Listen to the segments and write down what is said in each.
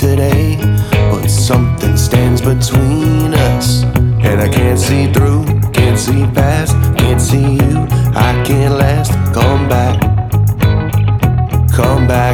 today, but something stands between us. And I can't see through, can't see past, can't see you. I can't last. Come back, come back,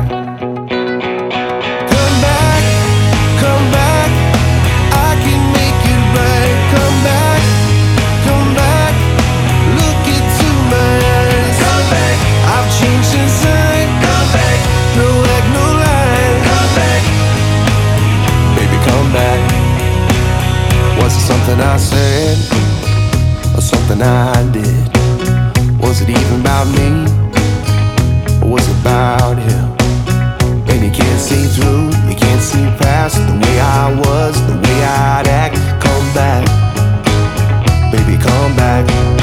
come back, come back. I can make it right. Come back, come back. Look into my eyes. Come back. I've changed inside. Come back. No act, no lie. Come back. Baby, come back. Was it something I said or something I did? Was it even about me or was it about him? And you can't see through, you can't see past the way I was, the way I'd act. Come back, baby, come back.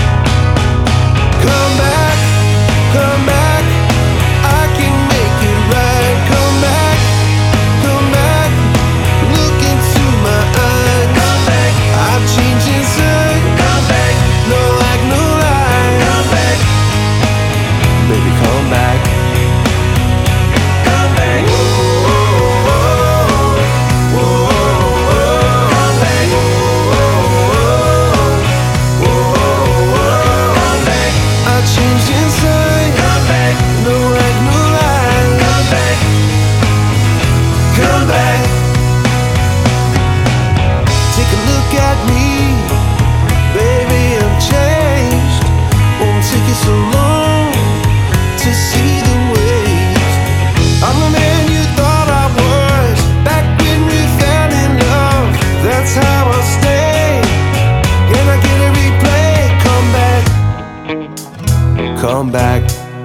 Come back, come back. I can make it right. Come back, come back. Look into my eyes. Come back. I've changed inside. Come back. No act, no lie. Come back. Baby, come back. Come back. Whoa, whoa, whoa, whoa. Come back. Whoa, whoa, whoa. Come back. I changed inside. Come back. No act, no lie. Come back. Come back. Take a look at me, baby, I'm changed. Won't take you so long to see the ways. I'm the man you thought I was back when we fell in love. That's how I'll stay. Can I get a replay? Come back, come back,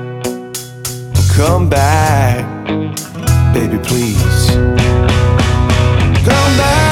come back, baby, please. Come back.